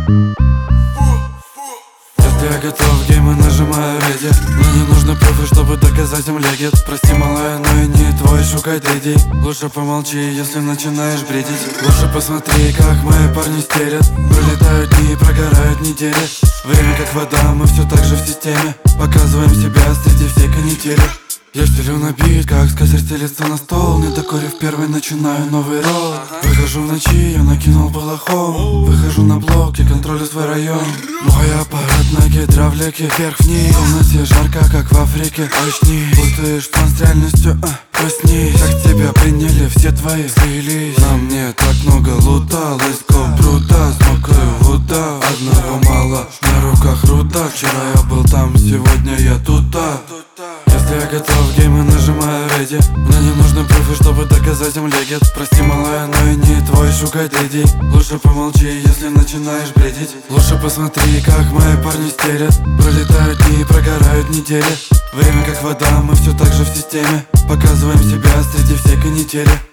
Если я готов в геймы, нажимаю реди. Мне не нужны пруфы, чтобы доказать им легит. Прости, малая, но я не твой шугар-дэдди. Лучше помолчи, если начинаешь бредить. Лучше посмотри, как мои парни стерят. Пролетают дни, прогорают недели. Время как вода, мы все так же в системе. Показываем себя среди всей канители. Я стелю на бит, как скатерть стелится на стол. Не докурив первый, начинаю новый ролл. Выхожу в ночи, я накинул балахон. Выхожу на блок и контролю свой район. Мой аппарат на гидравлике, вверх-вниз. В комнате жарко, как в Африке. Очни, путаешь план с реальностью, проснись. Как тебя приняли, все твои слились. На мне так много лута, let's go, брута. Смокаю вуда, одного мало, на руках руда. Вчера я был там, сегодня я тута. Если я готов в геймы, нажимаю реди. Мне не нужны пруфы, чтобы доказать им легит. Прости, малая, но я не твой шугар-дэдди. Лучше помолчи, если начинаешь бредить. Лучше посмотри, как мои парни стерят. Пролетают дни, прогорают недели. Время как вода, мы все так же в системе. Показываем себя среди всей канители.